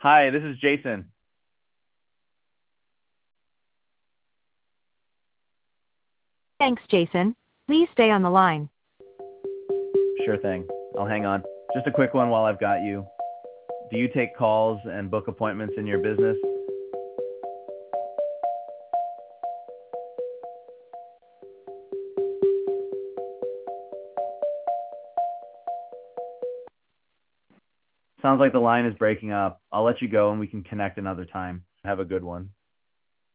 Hi, this is Jason. Thanks, Jason. Please stay on the line. Sure thing. I'll hang on. Just a quick one while I've got you. Do you take calls and book appointments in your business? Sounds like the line is breaking up. I'll let you go and we can connect another time. Have a good one.